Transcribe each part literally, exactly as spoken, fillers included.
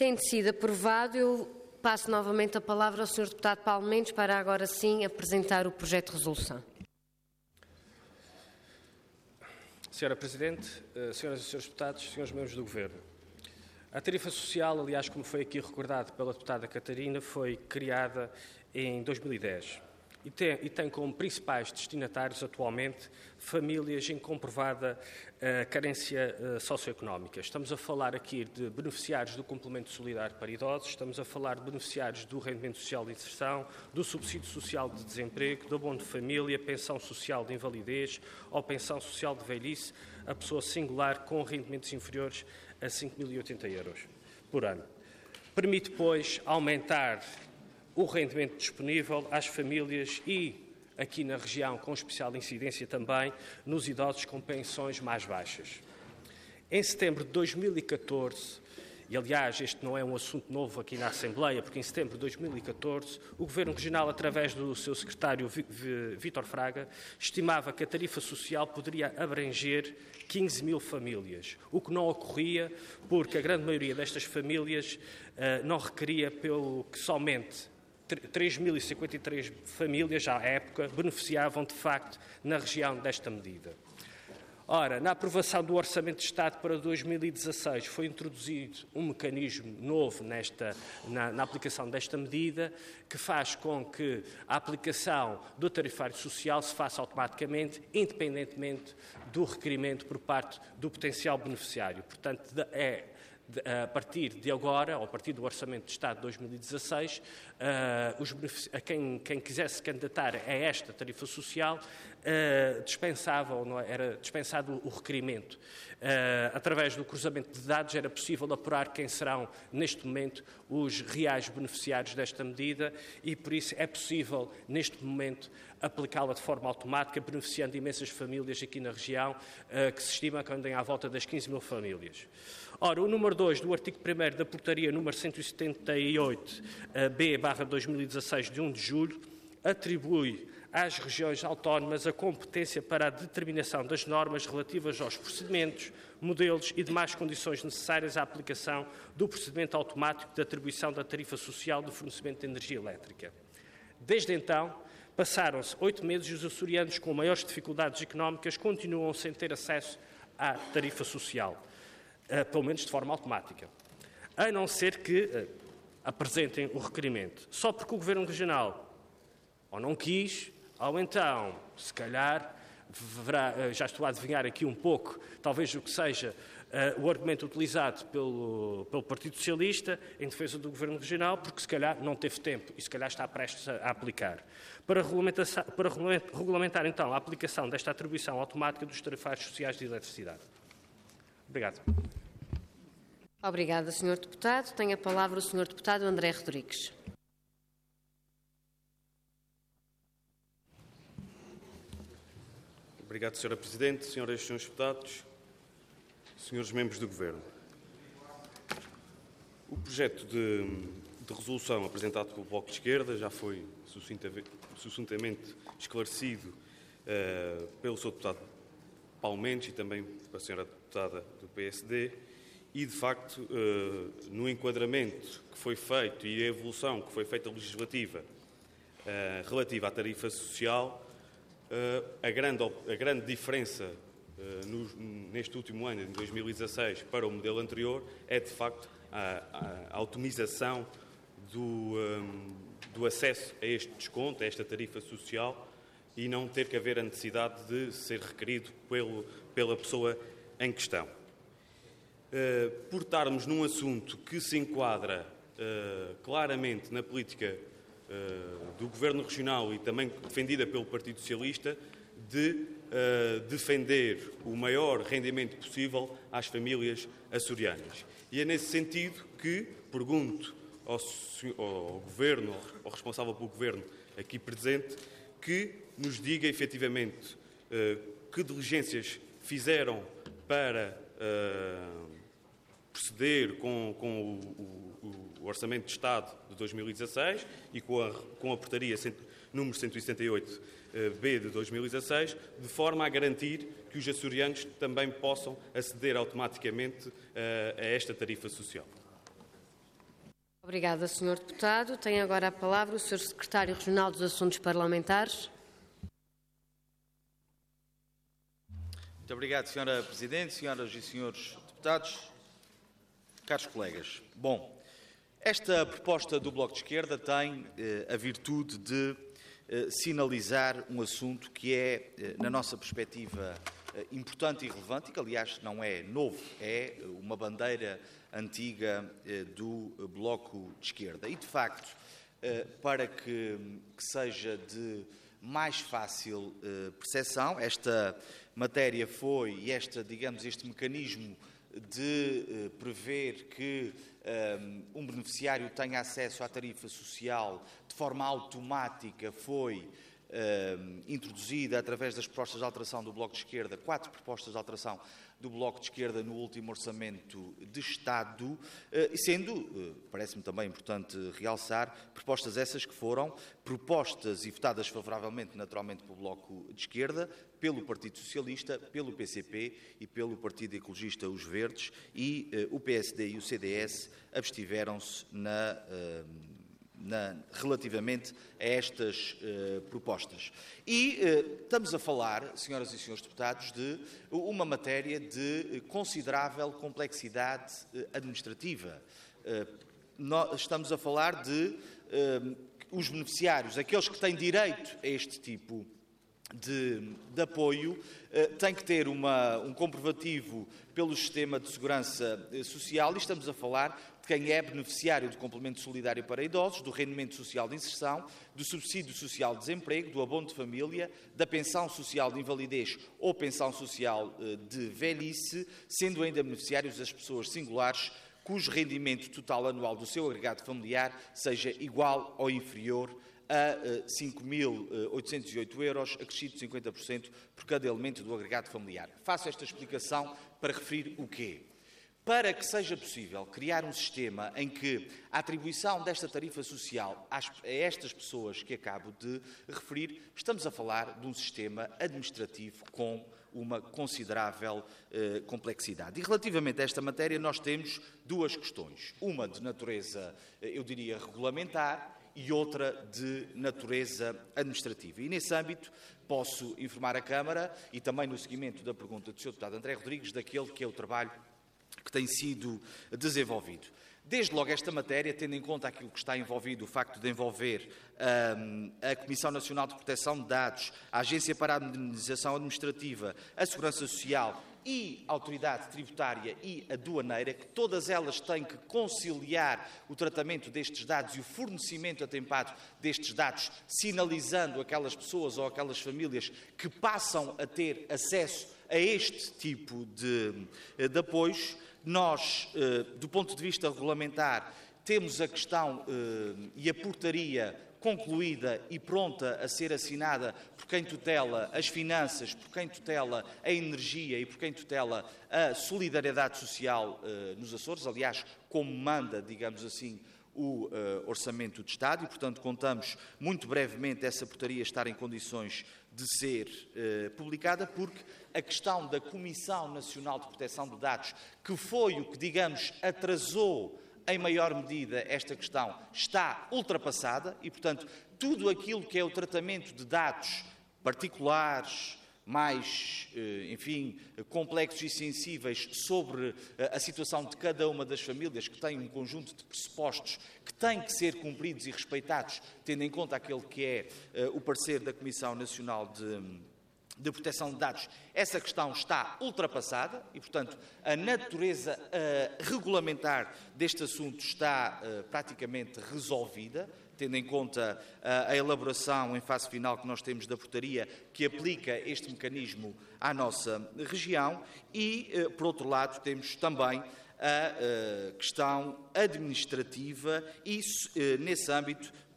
Tendo sido aprovado, eu passo novamente a palavra ao senhor Deputado Paulo Mendes para agora sim apresentar o projeto de resolução. Senhora Presidente, senhoras e senhores deputados, senhores membros do Governo, a tarifa social, aliás, como foi aqui recordado pela deputada Catarina, foi criada em dois mil e dez e tem, e tem como principais destinatários atualmente famílias em comprovada uh, carência uh, socioeconómica. Estamos a falar aqui de beneficiários do complemento solidário para idosos, estamos a falar de beneficiários do rendimento social de inserção, do subsídio social de desemprego, do abono de família, pensão social de invalidez ou pensão social de velhice a pessoa singular com rendimentos inferiores a cinco mil e oitenta euros por ano. Permite, pois, aumentar o rendimento disponível às famílias e, aqui na região, com especial incidência também, nos idosos com pensões mais baixas. Em setembro de dois mil e catorze, e aliás este não é um assunto novo aqui na Assembleia, porque em setembro de dois mil e catorze o Governo Regional, através do seu secretário Vítor Fraga, estimava que a tarifa social poderia abranger quinze mil famílias, o que não ocorria porque a grande maioria destas famílias uh, não requeria pelo que somente três mil e cinquenta e três famílias, à época, beneficiavam de facto na região desta medida. Ora, na aprovação do Orçamento de Estado para dois mil e dezasseis foi introduzido um mecanismo novo nesta, na, na aplicação desta medida, que faz com que a aplicação do tarifário social se faça automaticamente, independentemente do requerimento por parte do potencial beneficiário. Portanto, é a partir de agora, ou a partir do Orçamento de Estado de dois mil e dezasseis, uh, os a quem, quem quisesse candidatar a esta tarifa social, uh, dispensava, ou não era dispensado o requerimento. Uh, através do cruzamento de dados era possível apurar quem serão, neste momento, os reais beneficiários desta medida e, por isso, é possível, neste momento, aplicá-la de forma automática, beneficiando imensas famílias aqui na região, uh, que se estima que andem à volta das quinze mil famílias. Ora, o número dois do artigo primeiro da portaria número cento e setenta e oito B barra dois mil e dezasseis de um de julho atribui às regiões autónomas a competência para a determinação das normas relativas aos procedimentos, modelos e demais condições necessárias à aplicação do procedimento automático de atribuição da tarifa social do fornecimento de energia elétrica. Desde então, passaram-se oito meses e os açorianos com maiores dificuldades económicas continuam sem ter acesso à tarifa social. Uh, pelo menos de forma automática, a não ser que uh, apresentem o requerimento. Só porque o Governo Regional ou não quis, ou então, se calhar, verá, uh, já estou a adivinhar aqui um pouco, talvez o que seja uh, o argumento utilizado pelo, pelo Partido Socialista em defesa do Governo Regional, porque se calhar não teve tempo e se calhar está prestes a, a aplicar. Para regulamentar, para regulamentar, então, a aplicação desta atribuição automática dos tarifários sociais de eletricidade. Obrigado. Obrigada, senhor Deputado. Tem a palavra o senhor Deputado André Rodrigues. Obrigado, senhora Presidente, senhoras e senhores deputados, senhores membros do Governo. O projeto de, de resolução apresentado pelo Bloco de Esquerda já foi sucintamente esclarecido uh, pelo senhor Deputado Paulo Mendes e também pela senhora Deputada do P S D e, de facto, uh, no enquadramento que foi feito e a evolução que foi feita legislativa uh, relativa à tarifa social, uh, a, grande, a grande diferença uh, no, neste último ano, de dois mil e dezasseis, para o modelo anterior, é, de facto, a, a autonomização do, um, do acesso a este desconto, a esta tarifa social, e não ter que haver a necessidade de ser requerido pelo, pela pessoa em questão. Uh, por estarmos num assunto que se enquadra uh, claramente na política uh, do Governo Regional e também defendida pelo Partido Socialista, de uh, defender o maior rendimento possível às famílias açorianas. E é nesse sentido que pergunto ao, ao Governo, ao responsável pelo Governo aqui presente, que nos diga efetivamente uh, que diligências fizeram para uh, proceder com, com o, o, o Orçamento de Estado de dois mil e dezasseis e com a, com a portaria número cento e setenta e oito B de dois mil e dezasseis, de forma a garantir que os açorianos também possam aceder automaticamente uh, a esta tarifa social. Obrigada, senhor Deputado. Tem agora a palavra o senhor Secretário Regional dos Assuntos Parlamentares. Muito obrigado, senhora Presidente, senhoras e senhores deputados, caros colegas. Bom, esta proposta do Bloco de Esquerda tem eh, a virtude de eh, sinalizar um assunto que é, eh, na nossa perspectiva, eh, importante e relevante, e que, aliás, não é novo, é uma bandeira antiga eh, do Bloco de Esquerda. E, de facto, eh, para que, que seja de mais fácil eh, percepção, esta matéria foi, e esta, digamos, este mecanismo de eh, prever que um, um beneficiário tenha acesso à tarifa social de forma automática foi um, introduzida através das propostas de alteração do Bloco de Esquerda, quatro propostas de alteração do Bloco de Esquerda no último Orçamento de Estado, e sendo, parece-me também importante realçar, propostas essas que foram propostas e votadas favoravelmente, naturalmente, pelo Bloco de Esquerda, pelo Partido Socialista, pelo P C P e pelo Partido Ecologista Os Verdes, e uh, o P S D e o C D S abstiveram-se na... Uh, Na, relativamente a estas uh, propostas. E uh, estamos a falar, senhoras e senhores deputados, de uma matéria de considerável complexidade uh, administrativa. Uh, nós estamos a falar de uh, os beneficiários, aqueles que têm direito a este tipo de, de apoio, uh, têm que ter uma, um comprovativo pelo Sistema de Segurança Social, e estamos a falar de quem é beneficiário do complemento solidário para idosos, do rendimento social de inserção, do subsídio social de desemprego, do abono de família, da pensão social de invalidez ou pensão social de velhice, sendo ainda beneficiários as pessoas singulares cujo rendimento total anual do seu agregado familiar seja igual ou inferior a cinco mil oitocentos e oito euros, acrescido de cinquenta por cento por cada elemento do agregado familiar. Faço esta explicação para referir o quê? Para que seja possível criar um sistema em que a atribuição desta tarifa social às, a estas pessoas que acabo de referir, estamos a falar de um sistema administrativo com uma considerável eh, complexidade. E relativamente a esta matéria nós temos duas questões. Uma de natureza, eu diria, regulamentar, e outra de natureza administrativa. E nesse âmbito posso informar a Câmara, e também no seguimento da pergunta do senhor Deputado André Rodrigues, daquele que é o trabalho que tem sido desenvolvido. Desde logo esta matéria, tendo em conta aquilo que está envolvido, o facto de envolver um, a Comissão Nacional de Proteção de Dados, a Agência para a Modernização Administrativa, a Segurança Social e a Autoridade Tributária e Aduaneira, que todas elas têm que conciliar o tratamento destes dados e o fornecimento atempado destes dados, sinalizando aquelas pessoas ou aquelas famílias que passam a ter acesso a este tipo de, de apoios. Nós, do ponto de vista regulamentar, temos a questão e a portaria concluída e pronta a ser assinada por quem tutela as finanças, por quem tutela a energia e por quem tutela a solidariedade social nos Açores, aliás, como manda, digamos assim, o uh, Orçamento de Estado, e, portanto, contamos muito brevemente essa portaria estar em condições de ser uh, publicada, porque a questão da Comissão Nacional de Proteção de Dados, que foi o que, digamos, atrasou em maior medida esta questão, está ultrapassada e, portanto, tudo aquilo que é o tratamento de dados particulares, mais, enfim, complexos e sensíveis sobre a situação de cada uma das famílias, que têm um conjunto de pressupostos que têm que ser cumpridos e respeitados, tendo em conta aquele que é o parecer da Comissão Nacional de, de Proteção de Dados, essa questão está ultrapassada e, portanto, a natureza uh, regulamentar deste assunto está uh, praticamente resolvida, tendo em conta uh, a elaboração em fase final que nós temos da portaria que aplica este mecanismo à nossa região e, uh, por outro lado, temos também a uh, questão administrativa e, uh, nesse âmbito,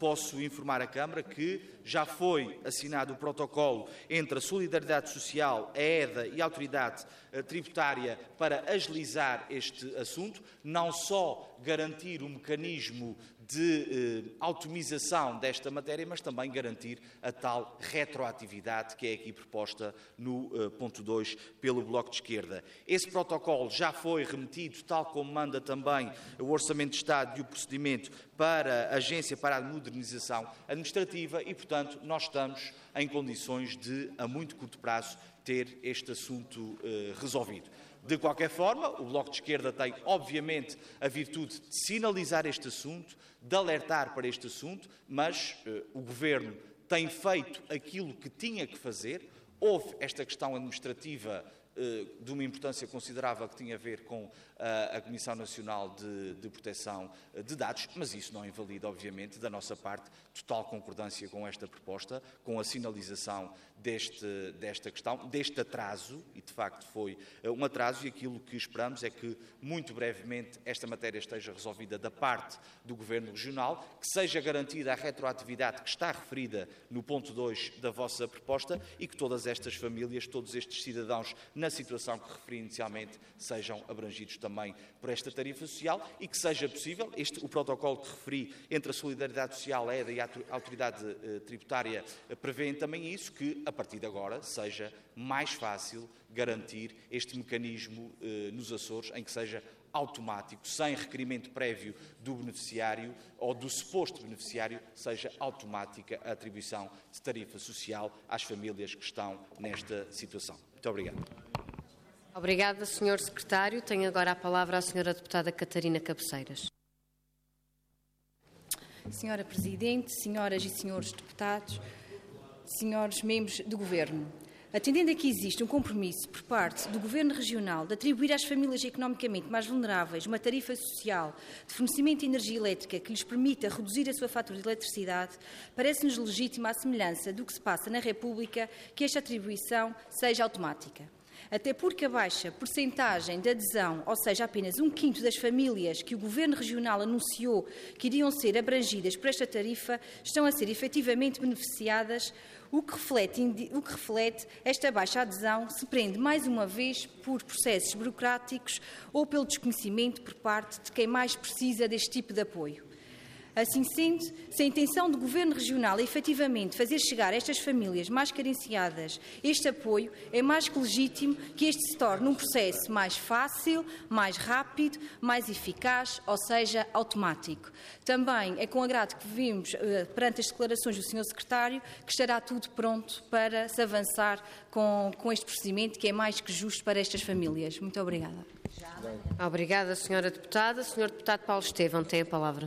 posso informar a Câmara que já foi assinado o protocolo entre a Solidariedade Social, a E D A e a Autoridade Tributária para agilizar este assunto, não só garantir o mecanismo de eh, automização desta matéria, mas também garantir a tal retroatividade que é aqui proposta no eh, ponto dois pelo Bloco de Esquerda. Esse protocolo já foi remetido, tal como manda também o Orçamento de Estado e o procedimento, para a Agência para a Modernização Administrativa e, portanto, nós estamos em condições de, a muito curto prazo, ter este assunto eh, resolvido. De qualquer forma, o Bloco de Esquerda tem, obviamente, a virtude de sinalizar este assunto, de alertar para este assunto, mas eh, o Governo tem feito aquilo que tinha que fazer. Houve esta questão administrativa eh, de uma importância considerável que tinha a ver com a Comissão Nacional de, de Proteção de Dados, mas isso não invalida, obviamente, da nossa parte, total concordância com esta proposta, com a sinalização deste, desta questão, deste atraso, e de facto foi um atraso, e aquilo que esperamos é que, muito brevemente, esta matéria esteja resolvida da parte do Governo Regional, que seja garantida a retroatividade que está referida no ponto dois da vossa proposta e que todas estas famílias, todos estes cidadãos na situação que referi inicialmente, sejam abrangidos também por esta tarifa social e que seja possível, este, o protocolo que referi entre a Solidariedade Social, a E D A e a Autoridade eh, Tributária eh, prevêem também isso, que a partir de agora seja mais fácil garantir este mecanismo eh, nos Açores, em que seja automático, sem requerimento prévio do beneficiário ou do suposto beneficiário, seja automática a atribuição de tarifa social às famílias que estão nesta situação. Muito obrigado. Obrigada, senhor Secretário. Tenho agora a palavra a senhora Deputada Catarina Cabeceiras. Senhora Presidente, senhoras e senhores deputados, senhores membros do Governo, atendendo a que existe um compromisso por parte do Governo Regional de atribuir às famílias economicamente mais vulneráveis uma tarifa social de fornecimento de energia elétrica que lhes permita reduzir a sua fatura de eletricidade, parece-nos legítima a semelhança do que se passa na República que esta atribuição seja automática. Até porque a baixa percentagem de adesão, ou seja, apenas um quinto das famílias que o Governo Regional anunciou que iriam ser abrangidas por esta tarifa, estão a ser efetivamente beneficiadas, o que reflete, o que reflete esta baixa adesão se prende mais uma vez por processos burocráticos ou pelo desconhecimento por parte de quem mais precisa deste tipo de apoio. Assim sendo, se a intenção do Governo Regional é efetivamente fazer chegar a estas famílias mais carenciadas este apoio, é mais que legítimo que este se torne um processo mais fácil, mais rápido, mais eficaz, ou seja, automático. Também é com agrado que vimos, perante as declarações do senhor Secretário, que estará tudo pronto para se avançar com, com este procedimento, que é mais que justo para estas famílias. Muito obrigada. Obrigada, senhora Deputada. senhor Deputado Paulo Estevão tem a palavra.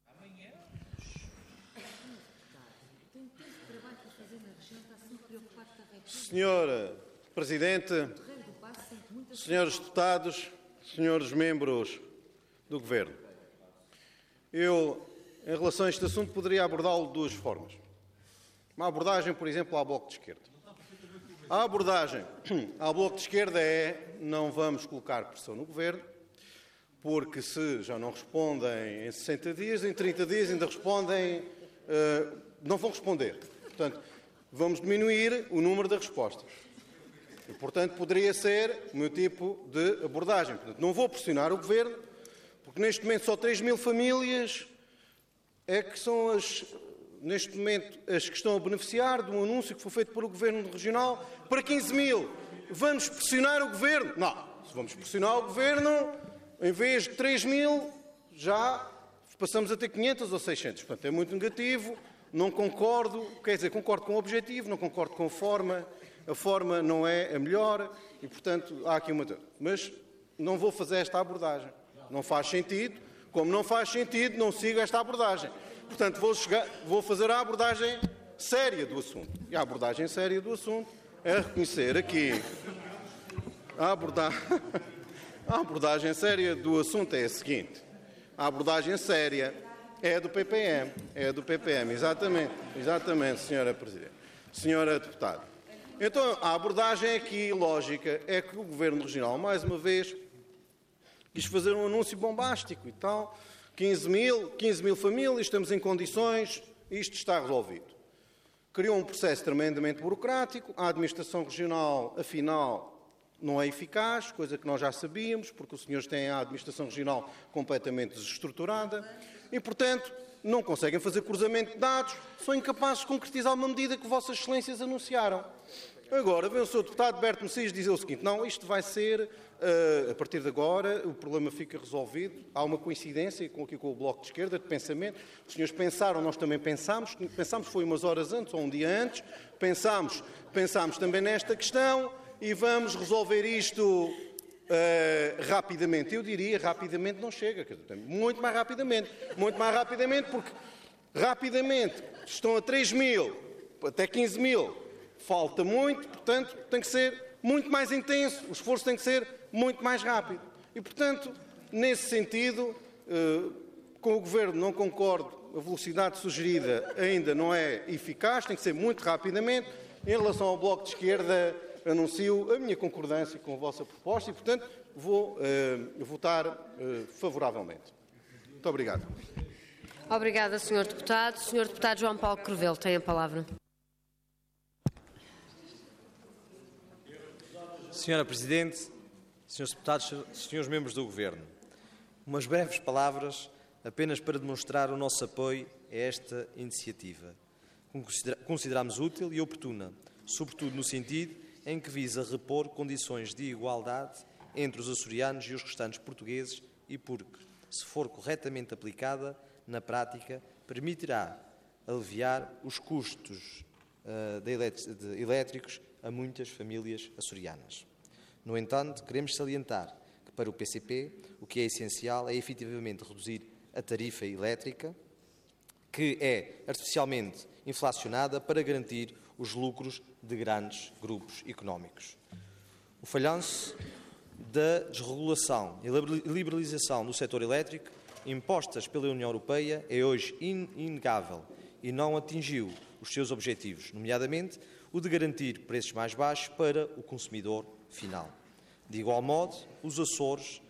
Senhora Presidente, senhores deputados, senhores membros do Governo, eu, em relação a este assunto, poderia abordá-lo de duas formas. Uma abordagem, por exemplo, ao Bloco de Esquerda. A abordagem ao Bloco de Esquerda é: não vamos colocar pressão no Governo, porque se já não respondem em sessenta dias, em trinta dias ainda respondem, uh, não vão responder. Portanto, vamos diminuir o número de respostas. E, portanto, poderia ser o meu tipo de abordagem. Portanto, não vou pressionar o Governo, porque neste momento só três mil famílias é que são as, neste momento, as que estão a beneficiar de um anúncio que foi feito pelo Governo Regional para quinze mil. Vamos pressionar o Governo? Não. Se vamos pressionar o Governo, em vez de três mil, já passamos a ter quinhentos ou seiscentos. Portanto, é muito negativo. Não concordo, quer dizer, concordo com o objetivo, não concordo com a forma, a forma não é a melhor e, portanto, há aqui uma... Mas não vou fazer esta abordagem. Não faz sentido. Como não faz sentido, não sigo esta abordagem. Portanto, vou, chegar, vou fazer a abordagem séria do assunto. E a abordagem séria do assunto é reconhecer aqui... A, aborda... a abordagem séria do assunto é a seguinte. A abordagem séria... É do P P M, é do P P M, exatamente, exatamente, senhora Presidente, senhora Deputada. Então, a abordagem aqui, lógica, é que o Governo Regional, mais uma vez, quis fazer um anúncio bombástico e tal, quinze mil, quinze mil famílias, estamos em condições, isto está resolvido. Criou um processo tremendamente burocrático, a administração regional, afinal, não é eficaz, coisa que nós já sabíamos, porque os senhores têm a administração regional completamente desestruturada e, portanto, não conseguem fazer cruzamento de dados, são incapazes de concretizar uma medida que Vossas Excelências anunciaram. Agora, vem o senhor deputado Berto Messias dizer o seguinte: não, isto vai ser, uh, a partir de agora, o problema fica resolvido. Há uma coincidência com, aqui com o Bloco de Esquerda, de pensamento. Os senhores pensaram, nós também pensámos. Pensámos, foi umas horas antes ou um dia antes. Pensámos, pensámos também nesta questão e vamos resolver isto uh, rapidamente. Eu diria, rapidamente não chega, muito mais rapidamente. Muito mais rapidamente, porque rapidamente estão a três mil, até quinze mil. Falta muito, portanto, tem que ser muito mais intenso, o esforço tem que ser muito mais rápido. E, portanto, nesse sentido, eh, com o Governo não concordo, a velocidade sugerida ainda não é eficaz, tem que ser muito rapidamente. Em relação ao Bloco de Esquerda, anuncio a minha concordância com a vossa proposta e, portanto, vou eh, votar eh, favoravelmente. Muito obrigado. Obrigada, senhor Deputado. senhor Deputado João Paulo Crevelo tem a palavra. Senhora Presidente, senhores Deputados, senhores Membros do Governo, umas breves palavras apenas para demonstrar o nosso apoio a esta iniciativa. Consideramos útil e oportuna, sobretudo no sentido em que visa repor condições de igualdade entre os açorianos e os restantes portugueses e porque, se for corretamente aplicada, na prática, permitirá aliviar os custos uh, de de elétricos a muitas famílias açorianas. No entanto, queremos salientar que, para o P C P, o que é essencial é efetivamente reduzir a tarifa elétrica, que é artificialmente inflacionada para garantir os lucros de grandes grupos económicos. O falhanço da desregulação e liberalização do setor elétrico impostas pela União Europeia é hoje inegável e não atingiu os seus objetivos, nomeadamente o de garantir preços mais baixos para o consumidor final. De igual modo, os Açores,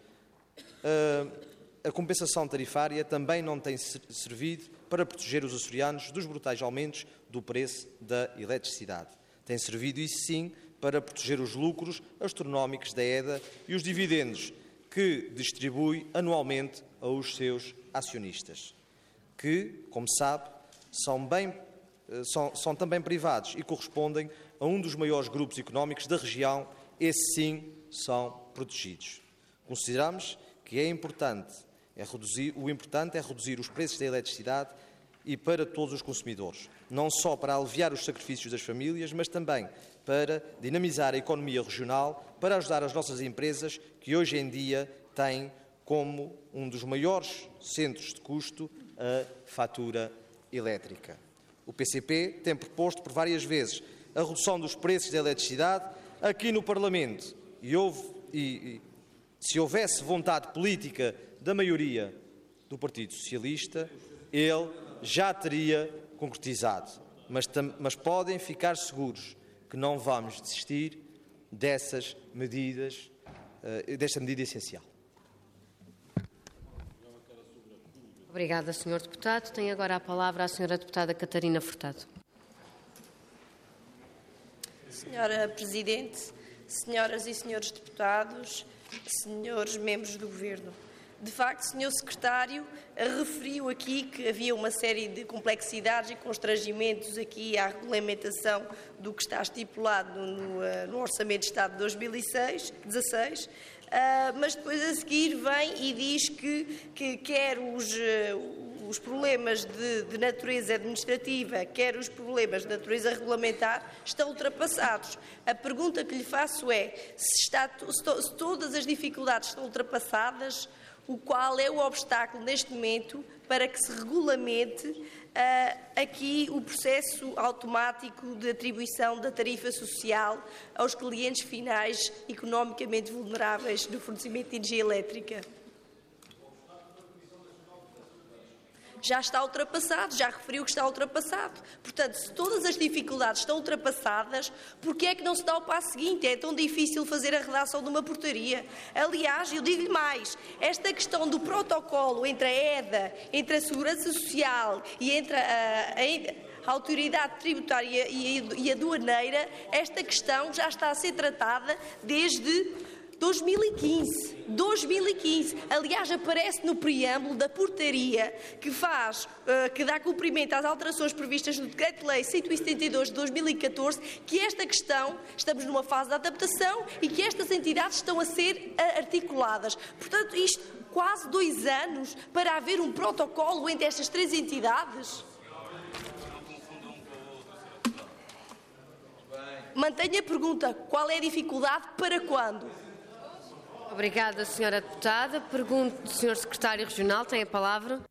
a, a compensação tarifária também não tem servido para proteger os açorianos dos brutais aumentos do preço da eletricidade. Tem servido, isso sim, para proteger os lucros astronómicos da E D A e os dividendos que distribui anualmente aos seus acionistas, que, como sabe, são bem São, são também privados e correspondem a um dos maiores grupos económicos da região, esses sim são protegidos. Consideramos que é importante, é reduzir, o importante é reduzir os preços da eletricidade e para todos os consumidores, não só para aliviar os sacrifícios das famílias, mas também para dinamizar a economia regional, para ajudar as nossas empresas que hoje em dia têm como um dos maiores centros de custo a fatura elétrica. O P C P tem proposto por várias vezes a redução dos preços da eletricidade aqui no Parlamento e, houve, e, e se houvesse vontade política da maioria do Partido Socialista, ele já teria concretizado. Mas, tam, mas podem ficar seguros que não vamos desistir dessas medidas, uh, desta medida essencial. Obrigada, senhor Deputado. Tem agora a palavra a senhora Deputada Catarina Furtado. Senhora Presidente, senhoras e senhores deputados, senhores membros do Governo. De facto, senhor Secretário referiu aqui que havia uma série de complexidades e constrangimentos aqui à regulamentação do que está estipulado no, no Orçamento de Estado de dois mil e dezasseis. Uh, mas depois a seguir vem e diz que, que quer os, uh, os problemas de, de natureza administrativa, quer os problemas de natureza regulamentar, estão ultrapassados. A pergunta que lhe faço é, se, está, se, to, se todas as dificuldades estão ultrapassadas, o qual é o obstáculo neste momento para que se regulamente uh, aqui o processo automático de atribuição da tarifa social aos clientes finais economicamente vulneráveis do fornecimento de energia elétrica. já está ultrapassado, já referiu que está ultrapassado. Portanto, se todas as dificuldades estão ultrapassadas, por que é que não se dá o passo seguinte? É tão difícil fazer a redação de uma portaria. Aliás, eu digo-lhe mais, esta questão do protocolo entre a E D A, entre a Segurança Social e entre a, a, a Autoridade Tributária e a, e a Aduaneira, esta questão já está a ser tratada desde dois mil e quinze. dois mil e quinze. Aliás, aparece no preâmbulo da portaria que faz, uh, que dá cumprimento às alterações previstas no Decreto-Lei cento e setenta e dois de dois mil e catorze, que esta questão, estamos numa fase de adaptação e que estas entidades estão a ser uh, articuladas. Portanto, isto quase dois anos para haver um protocolo entre estas três entidades. Mantenho a pergunta, qual é a dificuldade para quando? Obrigada, senhora Deputada. Pergunto, senhor Secretário Regional, tem a palavra.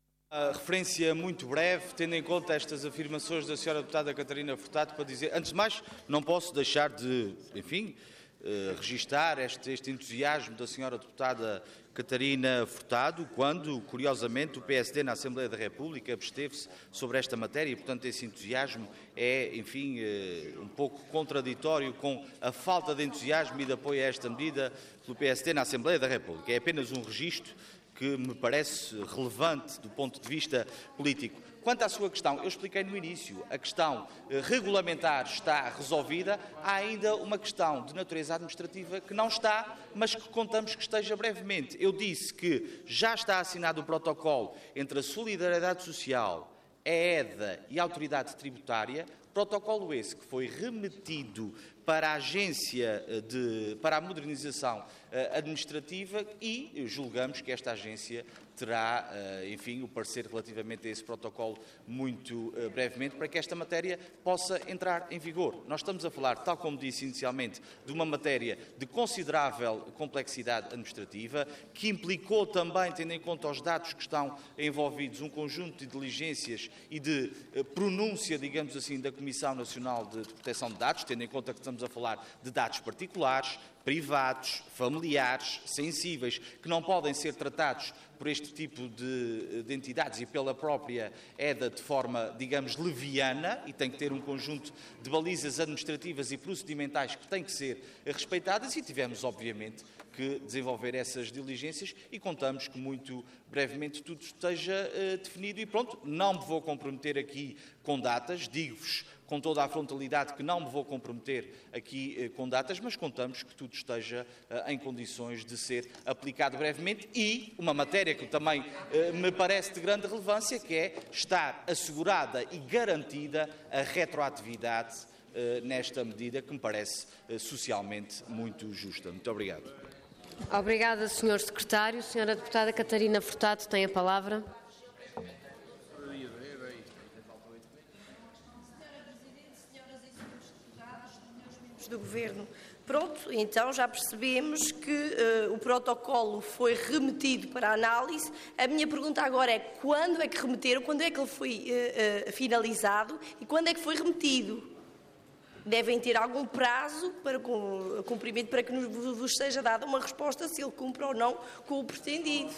A referência muito breve, tendo em conta estas afirmações da senhora Deputada Catarina Furtado, para dizer, antes de mais, não posso deixar de, enfim, eh, registar este, este entusiasmo da senhora Deputada Catarina Furtado, quando, curiosamente, o P S D na Assembleia da República absteve-se sobre esta matéria e, portanto, esse entusiasmo é, enfim, eh, um pouco contraditório com a falta de entusiasmo e de apoio a esta medida pelo P S D na Assembleia da República. É apenas um registro que me parece relevante do ponto de vista político. Quanto à sua questão, eu expliquei no início, a questão eh, regulamentar está resolvida, há ainda uma questão de natureza administrativa que não está, mas que contamos que esteja brevemente. Eu disse que já está assinado o protocolo entre a Solidariedade Social, a E D A e a Autoridade Tributária, protocolo esse que foi remetido para a Agência de, para a Modernização Administrativa e julgamos que esta agência terá, enfim, o parecer relativamente a esse protocolo muito brevemente, para que esta matéria possa entrar em vigor. Nós estamos a falar, tal como disse inicialmente, de uma matéria de considerável complexidade administrativa, que implicou também, tendo em conta os dados que estão envolvidos, um conjunto de diligências e de pronúncia, digamos assim, da Comissão Nacional de Proteção de Dados, tendo em conta que estamos a falar de dados particulares, privados, familiares, sensíveis, que não podem ser tratados por este tipo de, de entidades e pela própria E D A de forma, digamos, leviana, e tem que ter um conjunto de balizas administrativas e procedimentais que têm que ser respeitadas, e tivemos, obviamente, que desenvolver essas diligências e contamos que muito brevemente tudo esteja uh, definido e pronto. Não me vou comprometer aqui com datas, digo-vos com toda a frontalidade que não me vou comprometer aqui uh, com datas, mas contamos que tudo esteja uh, em condições de ser aplicado brevemente e uma matéria que também uh, me parece de grande relevância, que é estar assegurada e garantida a retroatividade uh, nesta medida que me parece uh, socialmente muito justa. Muito obrigado. Obrigada, senhor Secretário. Senhora Deputada Catarina Furtado tem a palavra. Do Governo. Pronto, então já percebemos que uh, o protocolo foi remetido para análise. A minha pergunta agora é quando é que remeteram, quando é que ele foi uh, uh, finalizado e quando é que foi remetido? Devem ter algum prazo para cumprimento para que nos, vos seja dada uma resposta se ele cumpre ou não com o pretendido.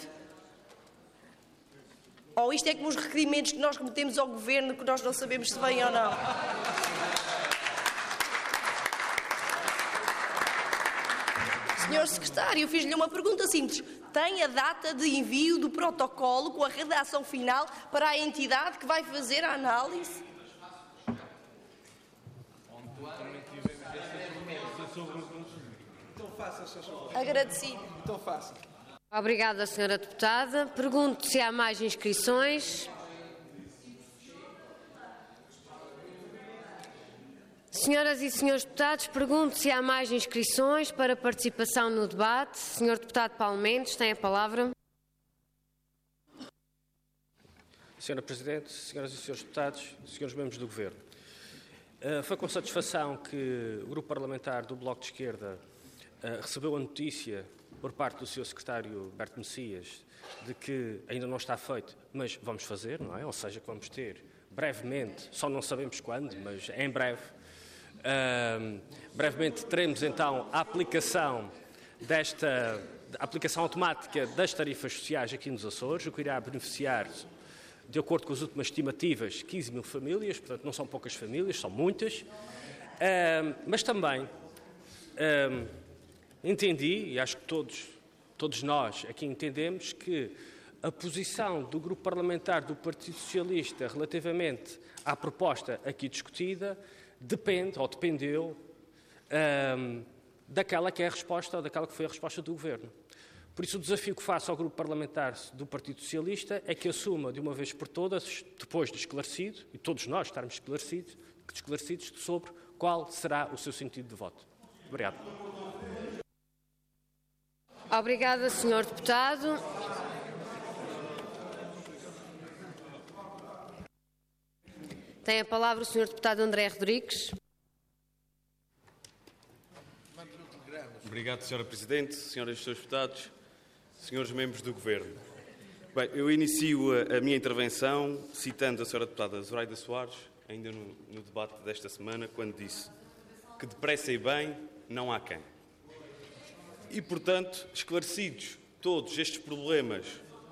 Ou isto é como os requerimentos que nós remetemos ao Governo que nós não sabemos se vêm ou não? Senhor Secretário, fiz-lhe uma pergunta simples. Tem a data de envio do protocolo com a redação final para a entidade que vai fazer a análise? Agradecido. Então faça. Obrigada, senhora Deputada. Pergunto se há mais inscrições. Senhoras e senhores deputados, pergunto se há mais inscrições para participação no debate. Senhor Deputado Paulo Mendes, tem a palavra. Senhora Presidente, senhoras e senhores deputados, senhores membros do Governo, foi com satisfação que o Grupo Parlamentar do Bloco de Esquerda recebeu a notícia por parte do senhor Secretário Berto Messias de que ainda não está feito, mas vamos fazer, não é? Ou seja, que vamos ter brevemente, só não sabemos quando, mas em breve, Uh, brevemente teremos então a aplicação desta a aplicação automática das tarifas sociais aqui nos Açores, o que irá beneficiar de acordo com as últimas estimativas, quinze mil famílias, portanto não são poucas famílias, são muitas, uh, mas também uh, entendi, e acho que todos, todos nós aqui entendemos, que a posição do Grupo Parlamentar do Partido Socialista relativamente à proposta aqui discutida depende, ou dependeu, um, daquela que é a resposta, ou daquela que foi a resposta do Governo. Por isso, o desafio que faço ao Grupo Parlamentar do Partido Socialista é que assuma de uma vez por todas, depois de esclarecido, e todos nós estarmos esclarecidos, esclarecidos sobre qual será o seu sentido de voto. Obrigado. Obrigada, senhor Deputado. Tem a palavra o senhor Deputado André Rodrigues. Obrigado, senhora Presidente, senhoras e senhores deputados, senhores membros do Governo. Bem, eu inicio a, a minha intervenção citando a senhora deputada Zoraida Soares, ainda no, no debate desta semana, quando disse que depressa e bem não há quem. E, portanto, esclarecidos todos estes problemas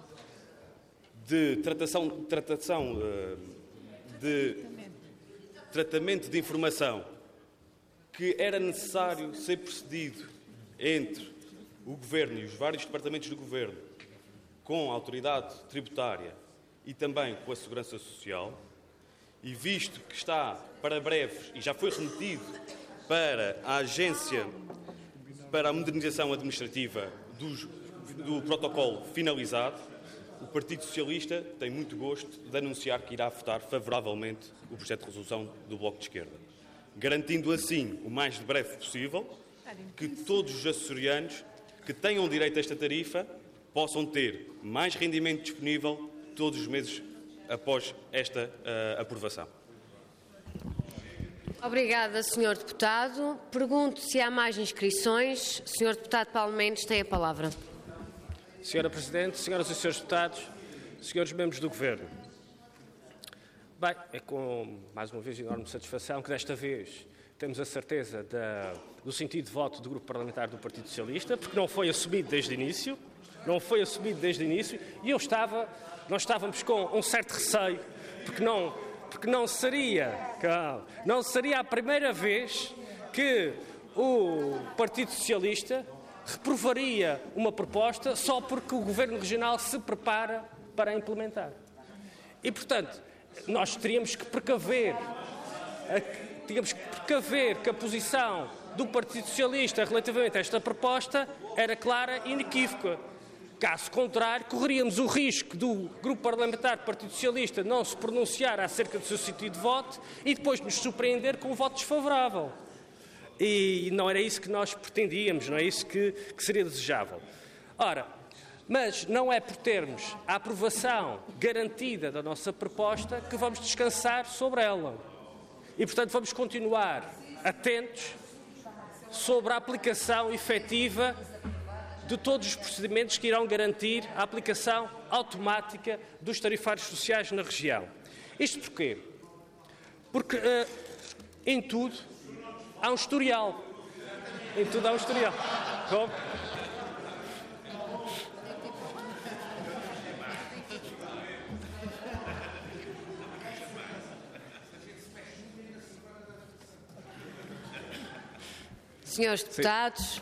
de tratação, tratação de tratamento de informação que era necessário ser procedido entre o Governo e os vários departamentos do Governo, com a autoridade tributária e também com a Segurança Social, e visto que está para breve, e já foi remetido para a Agência para a Modernização Administrativa do, do protocolo finalizado, o Partido Socialista tem muito gosto de anunciar que irá votar favoravelmente o projeto de resolução do Bloco de Esquerda, garantindo assim, o mais breve possível, que todos os açorianos que tenham direito a esta tarifa possam ter mais rendimento disponível todos os meses após esta uh, aprovação. Obrigada, senhor Deputado. Pergunto se há mais inscrições. senhor Deputado Paulo Mendes tem a palavra. Senhora Presidente, senhoras e senhores deputados, senhores membros do Governo. Bem, é com, mais uma vez, enorme satisfação que desta vez temos a certeza da, do sentido de voto do Grupo Parlamentar do Partido Socialista, porque não foi assumido desde o início, não foi assumido desde o início, e eu estava, nós estávamos com um certo receio, porque não, porque não seria, não seria a primeira vez que o Partido Socialista reprovaria uma proposta só porque o Governo Regional se prepara para a implementar. E, portanto, nós teríamos que precaver, tínhamos que precaver que a posição do Partido Socialista relativamente a esta proposta era clara e inequívoca. Caso contrário, correríamos o risco do Grupo Parlamentar do Partido Socialista não se pronunciar acerca do seu sentido de voto e depois nos surpreender com um voto desfavorável. E não era isso que nós pretendíamos, não é isso que, que seria desejável. Ora, mas não é por termos a aprovação garantida da nossa proposta que vamos descansar sobre ela. E, portanto, vamos continuar atentos sobre a aplicação efetiva de todos os procedimentos que irão garantir a aplicação automática dos tarifários sociais na região. Isto porquê? Porque, uh, em tudo, há um historial. Em tudo há um historial. Bom. Senhores deputados. Sim.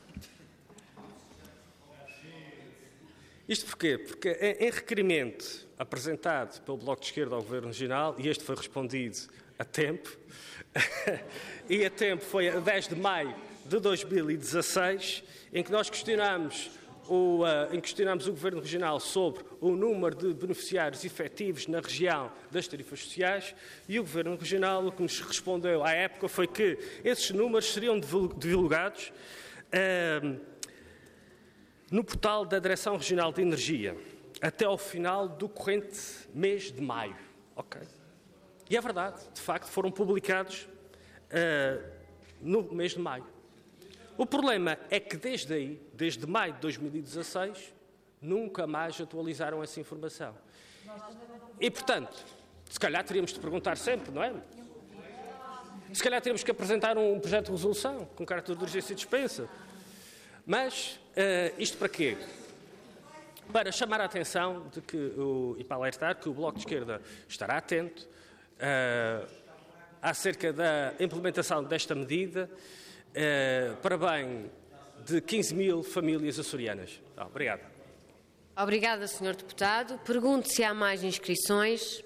Isto porquê? Porque em requerimento apresentado pelo Bloco de Esquerda ao Governo Regional, e este foi respondido a tempo, e a tempo foi a dez de maio de dois mil e dezasseis, em que nós questionámos o, uh, em que questionámos o Governo Regional sobre o número de beneficiários efetivos na região das tarifas sociais, e o Governo Regional o que nos respondeu à época foi que esses números seriam divulgados uh, no portal da Direção Regional de Energia até ao final do corrente mês de maio. Okay. E é verdade, de facto, foram publicados uh, no mês de maio. O problema é que desde aí, desde maio de dois mil e dezasseis, nunca mais atualizaram essa informação. E, portanto, se calhar teríamos de perguntar sempre, não é? Se calhar teríamos que apresentar um projeto de resolução com caráter de urgência e dispensa. Mas uh, isto para quê? para chamar a atenção de que, o, e para alertar que o Bloco de Esquerda estará atento uh, acerca da implementação desta medida uh, para bem de quinze mil famílias açorianas. Oh, obrigado. Obrigada, senhor Deputado. Pergunto se há mais inscrições.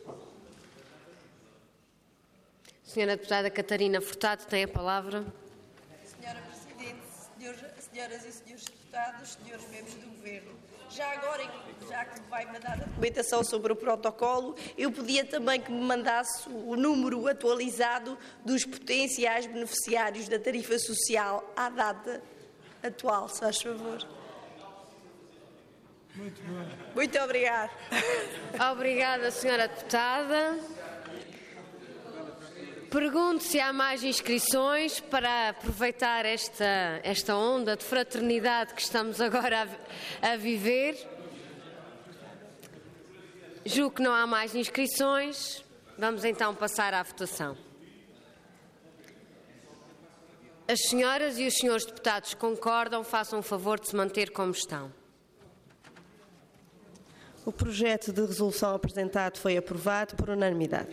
Senhora Deputada Catarina Furtado tem a palavra. Senhora Presidente, senhores, senhoras e senhores deputados, senhores membros do Governo, já agora, já que vai mandar a documentação sobre o protocolo, eu pedia também que me mandasse o número atualizado dos potenciais beneficiários da tarifa social à data atual, se faz favor. Muito bom. Muito obrigada. Obrigada, senhora Deputada. Pergunto se há mais inscrições para aproveitar esta, esta onda de fraternidade que estamos agora a, a viver. Julgo que não há mais inscrições. Vamos então passar à votação. As senhoras e os senhores deputados concordam, façam o favor de se manter como estão. O projeto de resolução apresentado foi aprovado por unanimidade.